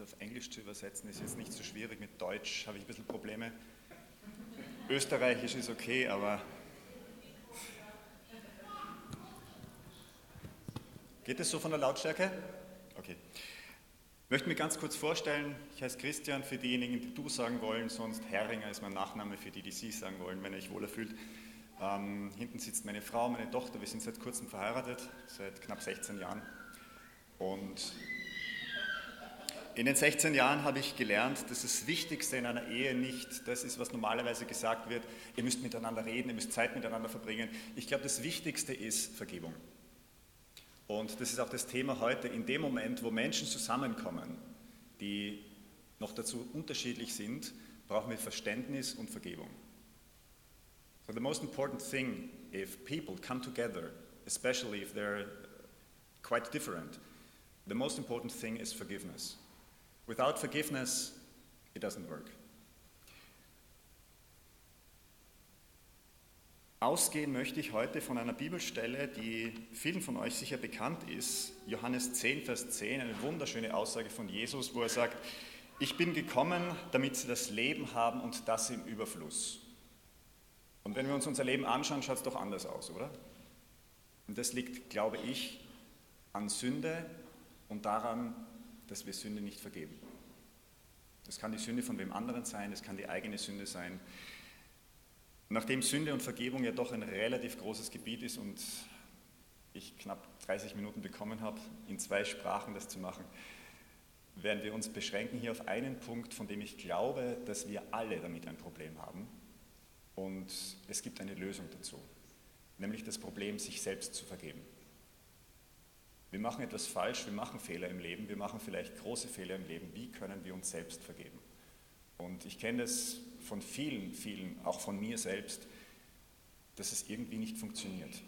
auf Englisch zu übersetzen, ist jetzt nicht so schwierig. Mit Deutsch habe ich ein bisschen Probleme. Österreichisch ist okay, aber geht es so von der Lautstärke? Okay. Ich möchte mich ganz kurz vorstellen. Ich heiße Christian, für diejenigen, die du sagen wollen, sonst Herringer ist mein Nachname, für die, die sie sagen wollen, wenn ihr euch wohler fühlt. Hinten sitzt meine Frau, meine Tochter, wir sind seit kurzem verheiratet, seit knapp 16 Jahren. Und in den 16 Jahren habe ich gelernt, dass das Wichtigste in einer Ehe nicht das ist, was normalerweise gesagt wird, ihr müsst miteinander reden, ihr müsst Zeit miteinander verbringen. Ich glaube, das Wichtigste ist Vergebung. Und das ist auch das Thema heute. In dem Moment, wo Menschen zusammenkommen, die noch dazu unterschiedlich sind, brauchen wir Verständnis und Vergebung. So the most important thing, if people come together, especially if they're quite different, the most important thing is forgiveness. Without forgiveness, it doesn't work. Ausgehen möchte ich heute von einer Bibelstelle, die vielen von euch sicher bekannt ist. Johannes 10, Vers 10, eine wunderschöne Aussage von Jesus, wo er sagt, ich bin gekommen, damit sie das Leben haben und das im Überfluss. Und wenn wir uns unser Leben anschauen, schaut es doch anders aus, oder? Und das liegt, glaube ich, an Sünde und daran, dass wir Sünde nicht vergeben. Das kann die Sünde von wem anderen sein, das kann die eigene Sünde sein. Nachdem Sünde und Vergebung ja doch ein relativ großes Gebiet ist und ich knapp 30 Minuten bekommen habe, in 2 Sprachen das zu machen, werden wir uns beschränken hier auf einen Punkt, von dem ich glaube, dass wir alle damit ein Problem haben. Und es gibt eine Lösung dazu, nämlich das Problem, sich selbst zu vergeben. Wir machen etwas falsch, wir machen Fehler im Leben, wir machen vielleicht große Fehler im Leben. Wie können wir uns selbst vergeben? Und ich kenne das von vielen, auch von mir selbst, dass es irgendwie nicht funktioniert.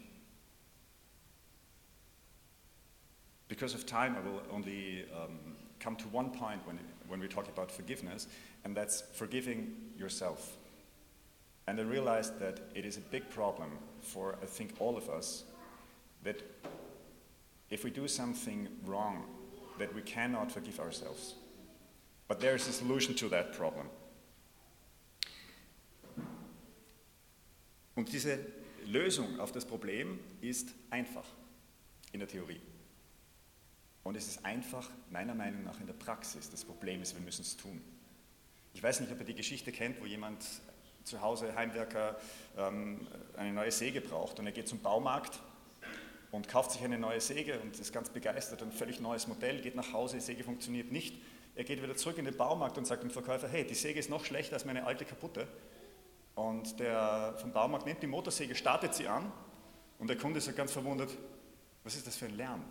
Because of time, I will only come to one point when we talk about forgiveness, and that's forgiving yourself. And I realized that it is a big problem for, I think, all of us, that if we do something wrong, that we cannot forgive ourselves. But there is a solution to that problem. Und diese Lösung auf das Problem ist einfach in der Theorie. Und es ist einfach, meiner Meinung nach, in der Praxis. Das Problem ist, wir müssen es tun. Ich weiß nicht, ob ihr die Geschichte kennt, wo jemand zu Hause, Heimwerker, eine neue Säge braucht und er geht zum Baumarkt und kauft sich eine neue Säge und ist ganz begeistert, ein völlig neues Modell, geht nach Hause, die Säge funktioniert nicht. Er geht wieder zurück in den Baumarkt und sagt dem Verkäufer, hey, die Säge ist noch schlechter als meine alte kaputte. Und der vom Baumarkt nimmt die Motorsäge, startet sie an und der Kunde ist ganz verwundert, was ist das für ein Lärm?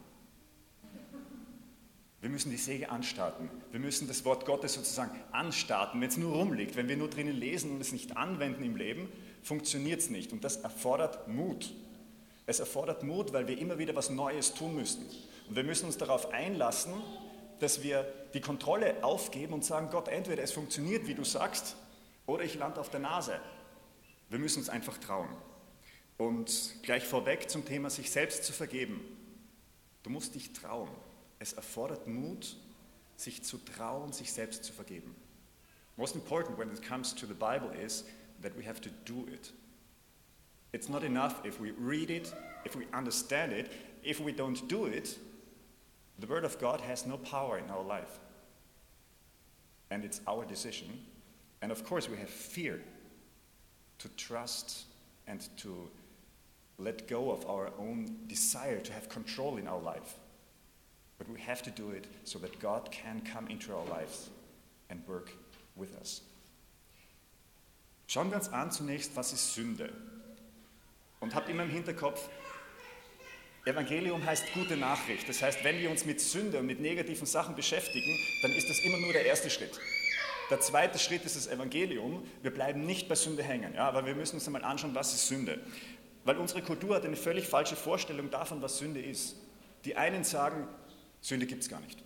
Wir müssen die Säge anstarten. Wir müssen das Wort Gottes sozusagen anstarten. Wenn es nur rumliegt, wenn wir nur drinnen lesen und es nicht anwenden im Leben, funktioniert es nicht. Und das erfordert Mut. Es erfordert Mut, weil wir immer wieder was Neues tun müssen. Und wir müssen uns darauf einlassen, dass wir die Kontrolle aufgeben und sagen, Gott, entweder es funktioniert, wie du sagst, oder ich lande auf der Nase. Wir müssen uns einfach trauen. Und gleich vorweg zum Thema, sich selbst zu vergeben. Du musst dich trauen. Es erfordert Mut, sich zu trauen, sich selbst zu vergeben. Most important when it comes to the Bible is that we have to do it. It's not enough if we read it, if we understand it. If we don't do it, the Word of God has no power in our life. And it's our decision. And of course we have fear to trust and to let go of our own desire to have control in our life. But we have to do it so that God can come into our lives and work with us. Schauen wir uns an zunächst, was ist Sünde? Und habt immer im Hinterkopf, Evangelium heißt gute Nachricht. Das heißt, wenn wir uns mit Sünde und mit negativen Sachen beschäftigen, dann ist das immer nur der erste Schritt. Der zweite Schritt ist das Evangelium. Wir bleiben nicht bei Sünde hängen, ja, aber wir müssen uns einmal anschauen, was ist Sünde. Weil unsere Kultur hat eine völlig falsche Vorstellung davon, was Sünde ist. Die einen sagen, Sünde gibt es gar nicht.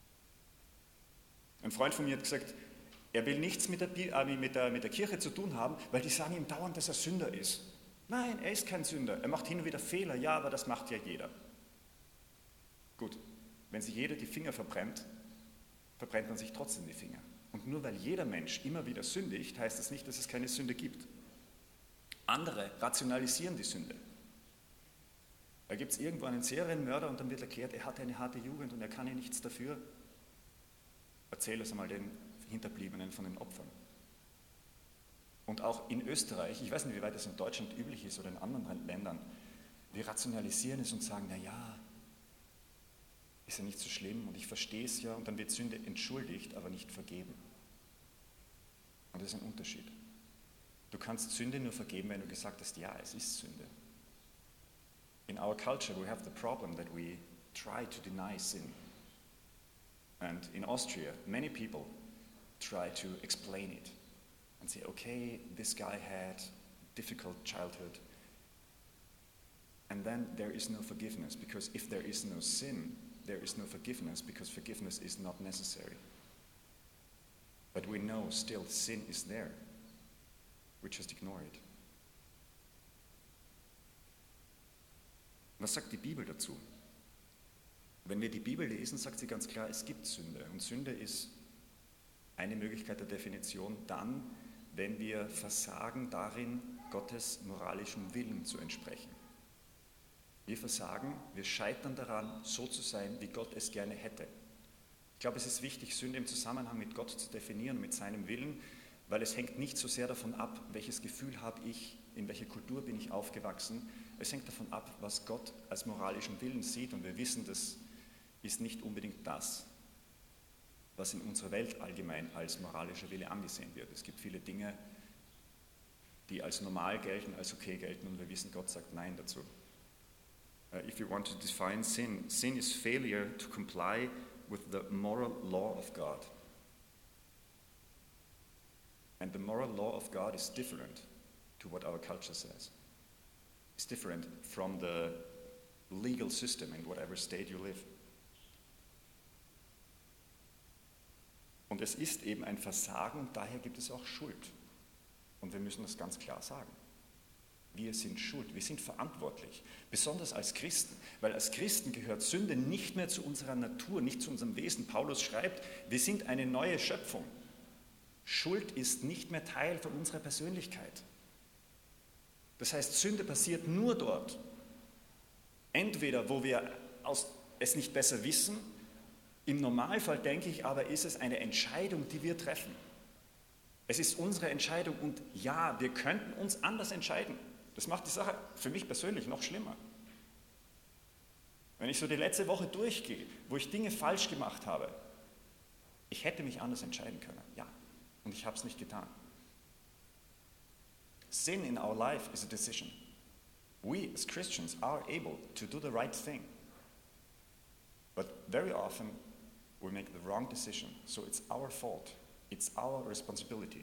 Ein Freund von mir hat gesagt, er will nichts mit der Kirche zu tun haben, weil die sagen ihm dauernd, dass er Sünder ist. Nein, er ist kein Sünder. Er macht hin und wieder Fehler, ja, aber das macht ja jeder. Gut, wenn sich jeder die Finger verbrennt, verbrennt man sich trotzdem die Finger. Und nur weil jeder Mensch immer wieder sündigt, heißt das nicht, dass es keine Sünde gibt. Andere rationalisieren die Sünde. Da gibt es irgendwo einen Serienmörder und dann wird erklärt, er hatte eine harte Jugend und er kann ja nichts dafür. Erzähl es einmal den Hinterbliebenen von den Opfern. Und auch in Österreich, ich weiß nicht, wie weit das in Deutschland üblich ist oder in anderen Ländern, wir rationalisieren es und sagen, na ja, ist ja nicht so schlimm und ich verstehe es ja, und dann wird Sünde entschuldigt, aber nicht vergeben. Und das ist ein Unterschied. Du kannst Sünde nur vergeben, wenn du gesagt hast, ja, es ist Sünde. In our culture we have the problem that we try to deny sin. And in Austria, many people try to explain it and say, okay, this guy had difficult childhood. And then there is no forgiveness, because if there is no sin, there is no forgiveness, because forgiveness is not necessary. But we know still sin is there. We just ignore it. Was sagt die Bibel dazu? Wenn wir die Bibel lesen, sagt sie ganz klar, es gibt Sünde. Und Sünde ist eine Möglichkeit der Definition dann, wenn wir versagen darin, Gottes moralischem Willen zu entsprechen. Wir versagen, wir scheitern daran, so zu sein, wie Gott es gerne hätte. Ich glaube, es ist wichtig, Sünde im Zusammenhang mit Gott zu definieren, mit seinem Willen, weil es hängt nicht so sehr davon ab, welches Gefühl habe ich, in welcher Kultur bin ich aufgewachsen. Es hängt davon ab, was Gott als moralischen Willen sieht. Und wir wissen, das ist nicht unbedingt das, was in unserer Welt allgemein als moralischer Wille angesehen wird. Es gibt viele Dinge, die als normal gelten, als okay gelten, und wir wissen, Gott sagt Nein dazu. If you want to define sin, sin is failure to comply with the moral law of God. And the moral law of God is different to what our culture says. It's different from the legal system in whatever state you live. Und es ist eben ein Versagen, und daher gibt es auch Schuld. Und wir müssen das ganz klar sagen. Wir sind schuld, wir sind verantwortlich, besonders als Christen, weil als Christen gehört Sünde nicht mehr zu unserer Natur, nicht zu unserem Wesen. Paulus schreibt, wir sind eine neue Schöpfung. Schuld ist nicht mehr Teil von unserer Persönlichkeit. Das heißt, Sünde passiert nur dort. Entweder, wo wir es nicht besser wissen, im Normalfall denke ich aber, ist es eine Entscheidung, die wir treffen. Es ist unsere Entscheidung, und ja, wir könnten uns anders entscheiden. Das macht die Sache für mich persönlich noch schlimmer. Wenn ich so die letzte Woche durchgehe, wo ich Dinge falsch gemacht habe, ich hätte mich anders entscheiden können, ja, und ich habe es nicht getan. Sin in our life is a decision. We as Christians are able to do the right thing. But very often we make the wrong decision, so it's our fault. It's our responsibility.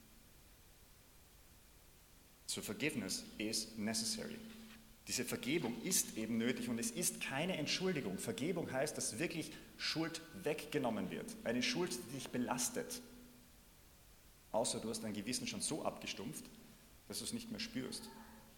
So forgiveness is necessary. Diese Vergebung ist eben nötig, und es ist keine Entschuldigung. Vergebung heißt, dass wirklich Schuld weggenommen wird. Eine Schuld, die dich belastet. Außer du hast dein Gewissen schon so abgestumpft, dass du es nicht mehr spürst.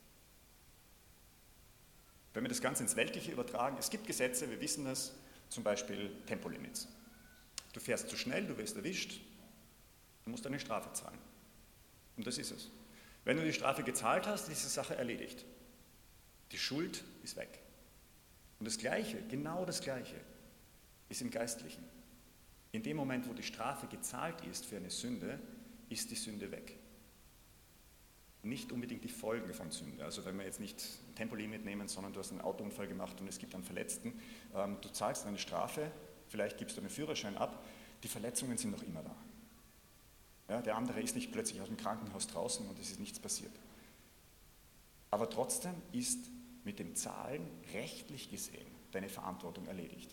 Wenn wir das Ganze ins Weltliche übertragen, es gibt Gesetze, wir wissen das, zum Beispiel Tempolimits. Du fährst zu schnell, du wirst erwischt, du musst eine Strafe zahlen. Und das ist es. Wenn du die Strafe gezahlt hast, ist die Sache erledigt. Die Schuld ist weg. Und das Gleiche, genau das Gleiche, ist im Geistlichen. In dem Moment, wo die Strafe gezahlt ist für eine Sünde, ist die Sünde weg. Nicht unbedingt die Folgen von Sünde. Also wenn wir jetzt nicht ein Tempolimit nehmen, sondern du hast einen Autounfall gemacht und es gibt einen Verletzten, du zahlst eine Strafe, vielleicht gibst du einen Führerschein ab, die Verletzungen sind noch immer da. Ja, der andere ist nicht plötzlich aus dem Krankenhaus draußen und es ist nichts passiert. Aber trotzdem ist mit dem Zahlen rechtlich gesehen deine Verantwortung erledigt.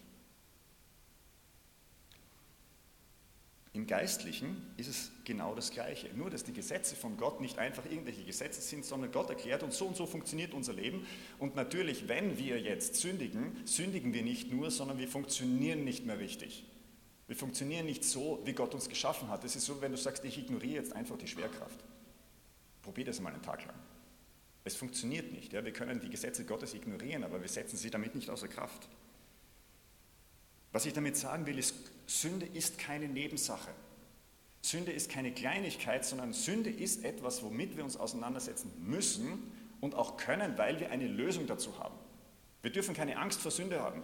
Im Geistlichen ist es genau das Gleiche, nur dass die Gesetze von Gott nicht einfach irgendwelche Gesetze sind, sondern Gott erklärt uns, so und so funktioniert unser Leben. Und natürlich, wenn wir jetzt sündigen, sündigen wir nicht nur, sondern wir funktionieren nicht mehr richtig. Wir funktionieren nicht so, wie Gott uns geschaffen hat. Es ist so, wenn du sagst, ich ignoriere jetzt einfach die Schwerkraft. Probier das mal einen Tag lang. Es funktioniert nicht. Ja? Wir können die Gesetze Gottes ignorieren, aber wir setzen sie damit nicht außer Kraft. Was ich damit sagen will, ist, Sünde ist keine Nebensache. Sünde ist keine Kleinigkeit, sondern Sünde ist etwas, womit wir uns auseinandersetzen müssen und auch können, weil wir eine Lösung dazu haben. Wir dürfen keine Angst vor Sünde haben.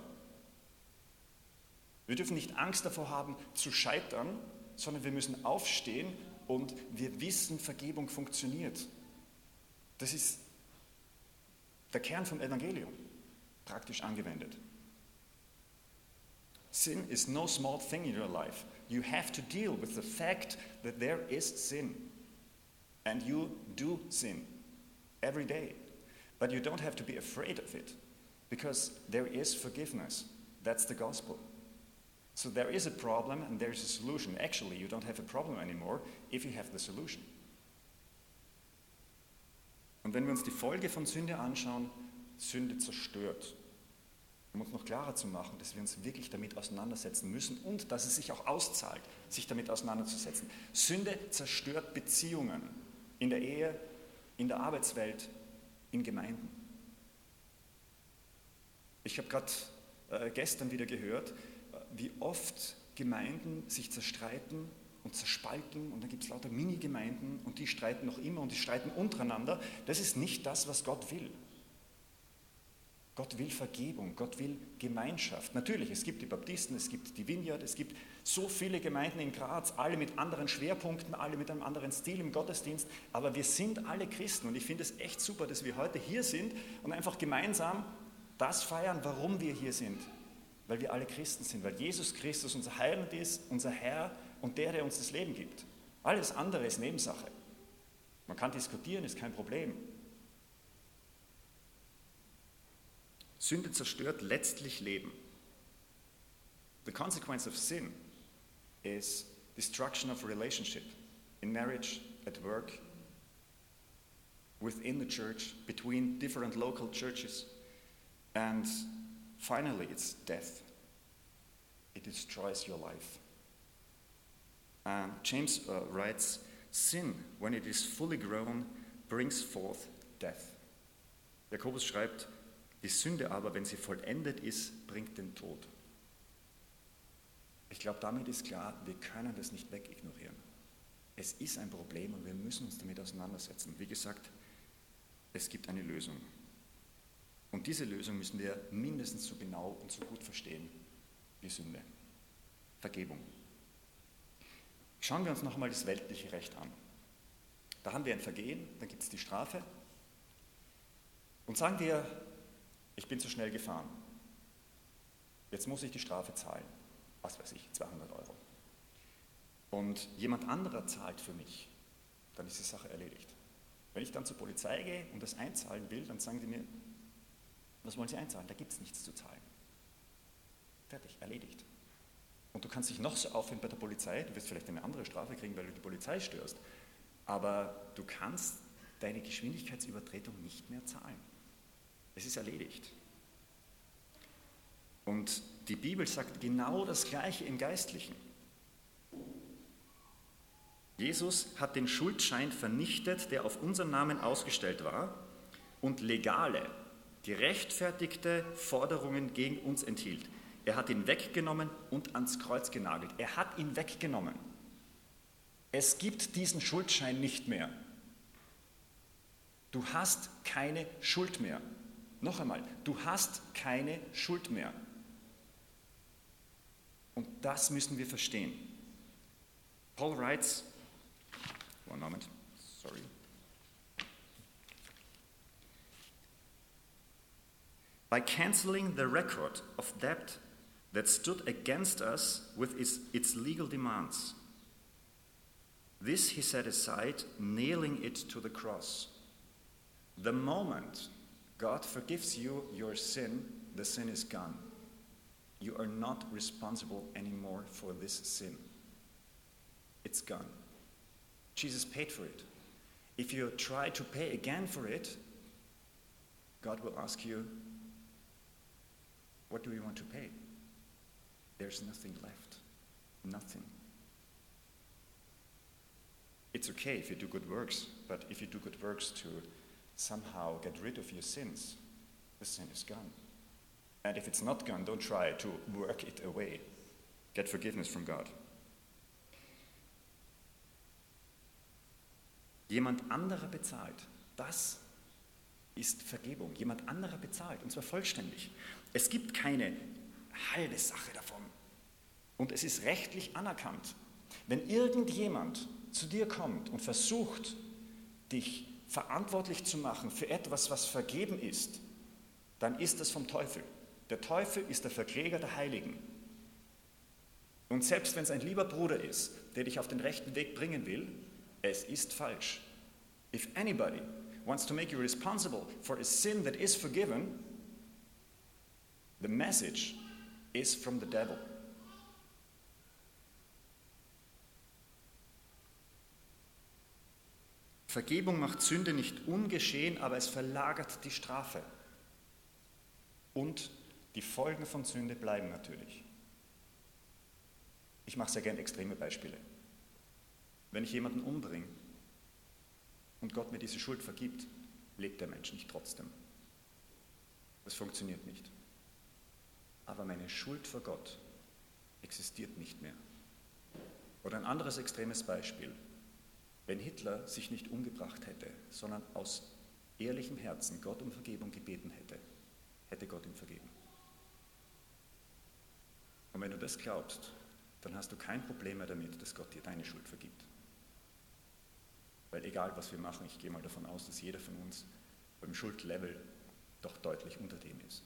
Wir dürfen nicht Angst davor haben, zu scheitern, sondern wir müssen aufstehen und wir wissen, Vergebung funktioniert. Das ist der Kern vom Evangelium, praktisch angewendet. Sin is no small thing in your life. You have to deal with the fact that there is sin. And you do sin every day. But you don't have to be afraid of it, because there is forgiveness. That's the gospel. So there is a problem and there is a solution. Actually, you don't have a problem anymore if you have the solution. Und wenn wir uns die Folge von Sünde anschauen, Sünde zerstört. Um uns noch klarer zu machen, dass wir uns wirklich damit auseinandersetzen müssen und dass es sich auch auszahlt, sich damit auseinanderzusetzen. Sünde zerstört Beziehungen in der Ehe, in der Arbeitswelt, in Gemeinden. Ich habe gerade gestern wieder gehört, wie oft Gemeinden sich zerstreiten und zerspalten und dann gibt es lauter Mini-Gemeinden und die streiten noch immer und die streiten untereinander. Das ist nicht das, was Gott will. Gott will Vergebung, Gott will Gemeinschaft. Natürlich, es gibt die Baptisten, es gibt die Vineyard, es gibt so viele Gemeinden in Graz, alle mit anderen Schwerpunkten, alle mit einem anderen Stil im Gottesdienst, aber wir sind alle Christen und ich finde es echt super, dass wir heute hier sind und einfach gemeinsam das feiern, warum wir hier sind. Weil wir alle Christen sind, weil Jesus Christus unser Heiland ist, unser Herr und der uns das Leben gibt. Alles andere ist Nebensache. Man kann diskutieren, ist kein Problem. Sünde zerstört letztlich Leben. The consequence of sin is destruction of relationship in marriage, at work, within the church, between different local churches, and finally it's death. It destroys your life. James writes, sin, when it is fully grown, brings forth death. Jakobus schreibt, die Sünde aber, wenn sie vollendet ist, bringt den Tod. Ich glaube, damit ist klar, wir können das nicht wegignorieren. Es ist ein Problem und wir müssen uns damit auseinandersetzen. Wie gesagt, es gibt eine Lösung. Und diese Lösung müssen wir mindestens so genau und so gut verstehen wie Sünde. Vergebung. Schauen wir uns noch einmal das weltliche Recht an. Da haben wir ein Vergehen, dann gibt es die Strafe. Und sagen wir, ich bin zu schnell gefahren. Jetzt muss ich die Strafe zahlen. Was weiß ich, 200 Euro. Und jemand anderer zahlt für mich, dann ist die Sache erledigt. Wenn ich dann zur Polizei gehe und das einzahlen will, dann sagen die mir, was wollen Sie einzahlen? Da gibt es nichts zu zahlen. Fertig, erledigt. Und du kannst dich noch so aufhören bei der Polizei, du wirst vielleicht eine andere Strafe kriegen, weil du die Polizei störst, aber du kannst deine Geschwindigkeitsübertretung nicht mehr zahlen. Es ist erledigt. Und die Bibel sagt genau das Gleiche im Geistlichen. Jesus hat den Schuldschein vernichtet, der auf unseren Namen ausgestellt war und legale, gerechtfertigte Forderungen gegen uns enthielt. Er hat ihn weggenommen und ans Kreuz genagelt. Er hat ihn weggenommen. Es gibt diesen Schuldschein nicht mehr. Du hast keine Schuld mehr. Noch einmal, du hast keine Schuld mehr. Und das müssen wir verstehen. Paul writes, one moment, sorry. By canceling the record of debt that stood against us with its legal demands. This he set aside, nailing it to the cross. The moment God forgives you your sin, the sin is gone. You are not responsible anymore for this sin. It's gone. Jesus paid for it. If you try to pay again for it, God will ask you, what do you want to pay? There's nothing left. Nothing. It's okay if you do good works, but if you do good works to somehow get rid of your sins, the sin is gone. And if it's not gone, don't try to work it away. Get forgiveness from God. Jemand anderer bezahlt. Das ist Vergebung. Jemand anderer bezahlt, und zwar vollständig. Es gibt keine halbe Sache davon. Und es ist rechtlich anerkannt. Wenn irgendjemand zu dir kommt und versucht, dich verantwortlich zu machen für etwas, was vergeben ist, dann ist das vom Teufel. Der Teufel ist der Verkläger der Heiligen. Und selbst wenn es ein lieber Bruder ist, der dich auf den rechten Weg bringen will, es ist falsch. If anybody wants to make you responsible for a sin that is forgiven, the message is from the devil. Vergebung macht Sünde nicht ungeschehen, aber es verlagert die Strafe. Und die Folgen von Sünde bleiben natürlich. Ich mache sehr gerne extreme Beispiele. Wenn ich jemanden umbringe und Gott mir diese Schuld vergibt, lebt der Mensch nicht trotzdem. Das funktioniert nicht. Aber meine Schuld vor Gott existiert nicht mehr. Oder ein anderes extremes Beispiel. Wenn Hitler sich nicht umgebracht hätte, sondern aus ehrlichem Herzen Gott um Vergebung gebeten hätte, hätte Gott ihm vergeben. Und wenn du das glaubst, dann hast du kein Problem mehr damit, dass Gott dir deine Schuld vergibt. Weil egal, was wir machen, ich gehe mal davon aus, dass jeder von uns beim Schuldlevel doch deutlich unter dem ist.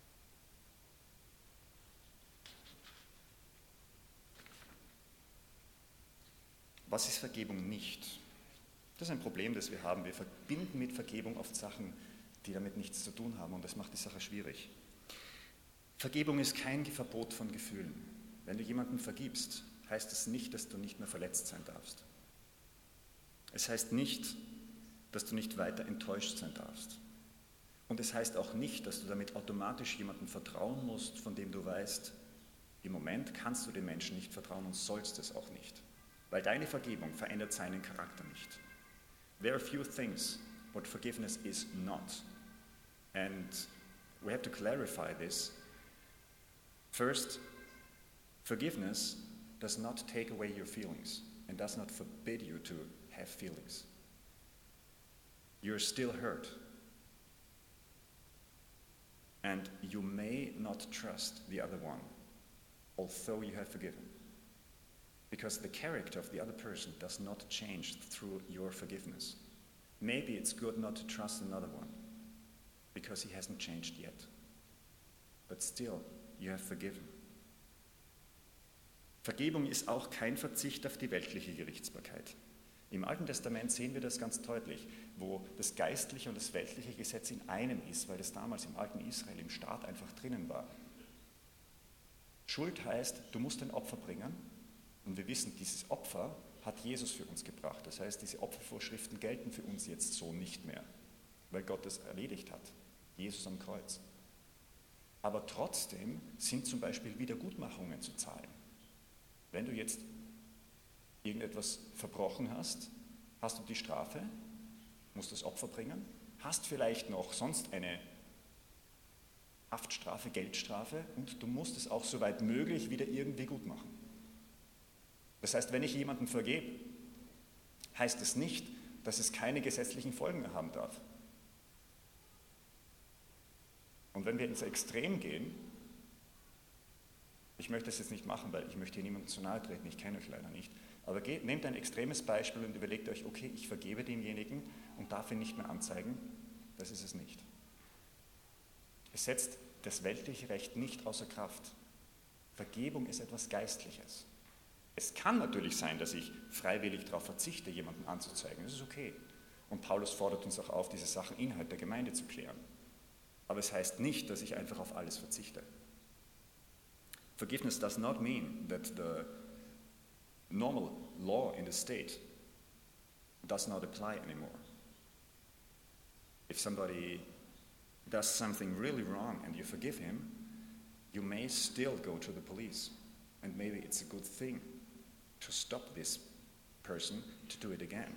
Was ist Vergebung nicht? Das ist ein Problem, das wir haben. Wir verbinden mit Vergebung oft Sachen, die damit nichts zu tun haben, und das macht die Sache schwierig. Vergebung ist kein Verbot von Gefühlen. Wenn du jemandem vergibst, heißt das nicht, dass du nicht mehr verletzt sein darfst. Es heißt nicht, dass du nicht weiter enttäuscht sein darfst. Und es heißt auch nicht, dass du damit automatisch jemandem vertrauen musst, von dem du weißt, im Moment kannst du dem Menschen nicht vertrauen und sollst es auch nicht. Weil deine Vergebung verändert seinen Charakter nicht. There are few things what forgiveness is not. And we have to clarify this. First, forgiveness does not take away your feelings and does not forbid you to have feelings. You're still hurt. And you may not trust the other one, although you have forgiven. Because the character of the other person does not change through your forgiveness. Maybe it's good not to trust another one, because he hasn't changed yet. But still, you have forgiven. Vergebung ist auch kein Verzicht auf die weltliche Gerichtsbarkeit. Im Alten Testament sehen wir das ganz deutlich, wo das geistliche und das weltliche Gesetz in einem ist, weil das damals im alten Israel, im Staat einfach drinnen war. Schuld heißt, du musst ein Opfer bringen, und wir wissen, dieses Opfer hat Jesus für uns gebracht. Das heißt, diese Opfervorschriften gelten für uns jetzt so nicht mehr, weil Gott es erledigt hat, Jesus am Kreuz. Aber trotzdem sind zum Beispiel Wiedergutmachungen zu zahlen. Wenn du jetzt irgendetwas verbrochen hast, hast du die Strafe, musst das Opfer bringen, hast vielleicht noch sonst eine Haftstrafe, Geldstrafe, und du musst es auch soweit möglich wieder irgendwie gut machen. Das heißt, wenn ich jemandem vergebe, heißt es nicht, dass es keine gesetzlichen Folgen mehr haben darf. Und wenn wir ins Extrem gehen, ich möchte das jetzt nicht machen, weil ich möchte hier niemandem zu nahe treten, ich kenne euch leider nicht, aber nehmt ein extremes Beispiel und überlegt euch, okay, ich vergebe demjenigen und darf ihn nicht mehr anzeigen, das ist es nicht. Es setzt das weltliche Recht nicht außer Kraft. Vergebung ist etwas Geistliches. Es kann natürlich sein, dass ich freiwillig darauf verzichte, jemanden anzuzeigen. Das ist okay. Und Paulus fordert uns auch auf, diese Sachen innerhalb der Gemeinde zu klären. Aber es heißt nicht, dass ich einfach auf alles verzichte. Forgiveness does not mean that the normal law in the state does not apply anymore. If somebody does something really wrong and you forgive him, you may still go to the police. And maybe it's a good thing to stop this person to do it again.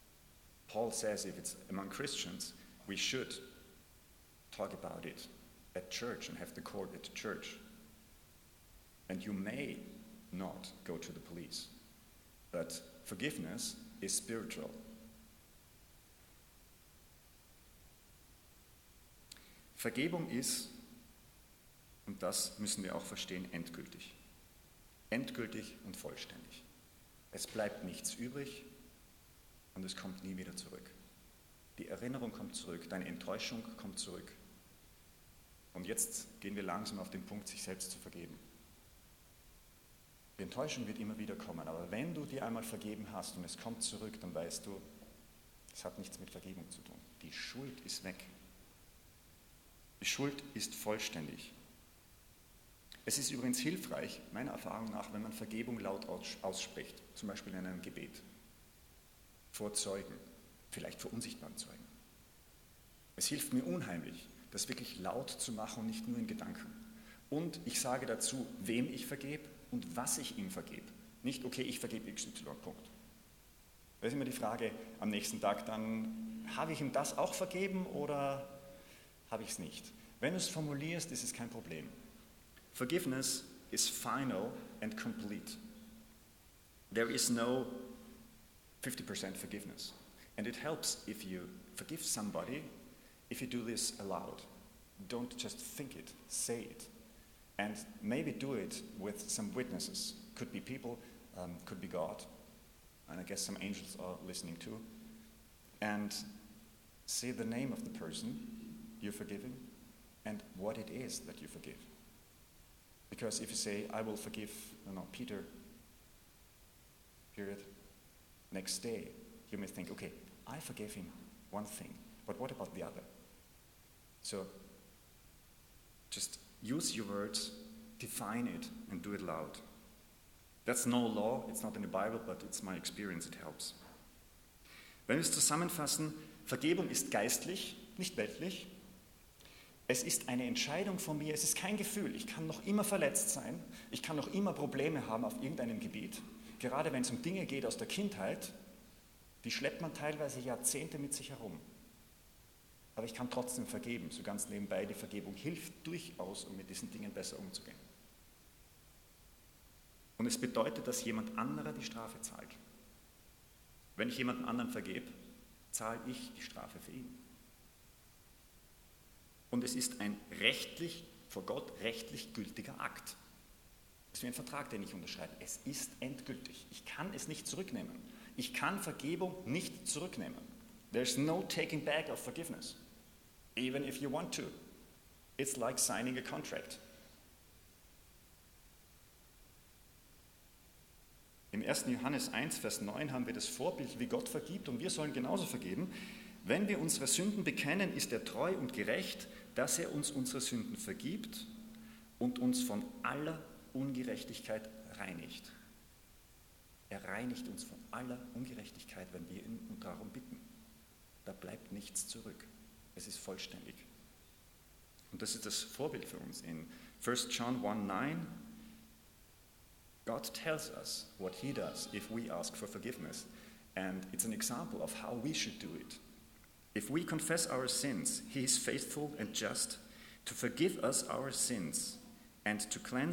Paul says if it's among Christians, we should talk about it at church and have the court at church. And you may not go to the police. But forgiveness is spiritual. Vergebung ist, und das müssen wir auch verstehen, endgültig. Endgültig und vollständig. Es bleibt nichts übrig und es kommt nie wieder zurück. Die Erinnerung kommt zurück, deine Enttäuschung kommt zurück. Und jetzt gehen wir langsam auf den Punkt, sich selbst zu vergeben. Die Enttäuschung wird immer wieder kommen, aber wenn du dir einmal vergeben hast und es kommt zurück, dann weißt du, es hat nichts mit Vergebung zu tun. Die Schuld ist weg. Die Schuld ist vollständig. Es ist übrigens hilfreich, meiner Erfahrung nach, wenn man Vergebung laut ausspricht, zum Beispiel in einem Gebet, vor Zeugen, vielleicht vor unsichtbaren Zeugen. Es hilft mir unheimlich, das wirklich laut zu machen und nicht nur in Gedanken. Und ich sage dazu, wem ich vergebe und was ich ihm vergebe. Nicht, okay, ich vergebe XY, Punkt. Da ist immer die Frage am nächsten Tag dann, habe ich ihm das auch vergeben oder habe ich es nicht? Wenn du es formulierst, ist es kein Problem. Forgiveness is final and complete. There is no 50% forgiveness. And it helps if you forgive somebody, if you do this aloud. Don't just think it, say it. And maybe do it with some witnesses. Could be people, could be God, and I guess some angels are listening too. And say the name of the person you're forgiving and what it is that you forgive. Because if you say, I will forgive, Peter, period, next day, you may think, okay, I forgave him one thing, but what about the other? So just use your words, define it, and do it loud. That's no law, it's not in the Bible, but it's my experience, it helps. Wenn wir es zusammenfassen, Vergebung ist geistlich, nicht weltlich. Es ist eine Entscheidung von mir, es ist kein Gefühl. Ich kann noch immer verletzt sein, ich kann noch immer Probleme haben auf irgendeinem Gebiet. Gerade wenn es um Dinge geht aus der Kindheit, die schleppt man teilweise Jahrzehnte mit sich herum. Aber ich kann trotzdem vergeben, so ganz nebenbei. Die Vergebung hilft durchaus, um mit diesen Dingen besser umzugehen. Und es bedeutet, dass jemand anderer die Strafe zahlt. Wenn ich jemanden anderen vergebe, zahle ich die Strafe für ihn. Und es ist ein vor Gott rechtlich gültiger Akt. Es ist wie ein Vertrag, den ich unterschreibe. Es ist endgültig. Ich kann es nicht zurücknehmen. Ich kann Vergebung nicht zurücknehmen. There's no taking back of forgiveness. Even if you want to. It's like signing a contract. Im 1. Johannes 1, Vers 9 haben wir das Vorbild, wie Gott vergibt, und wir sollen genauso vergeben. Wenn wir unsere Sünden bekennen, ist er treu und gerecht, dass er uns unsere Sünden vergibt und uns von aller Ungerechtigkeit reinigt. Er reinigt uns von aller Ungerechtigkeit, wenn wir ihn darum bitten. Da bleibt nichts zurück. Es ist vollständig. Und das ist das Vorbild für uns. In 1 John 1:9, God tells us what he does if we ask for forgiveness. And it's an example of how we should do it. If we confess our sins, he is faithful and just to forgive us our sins and to cleanse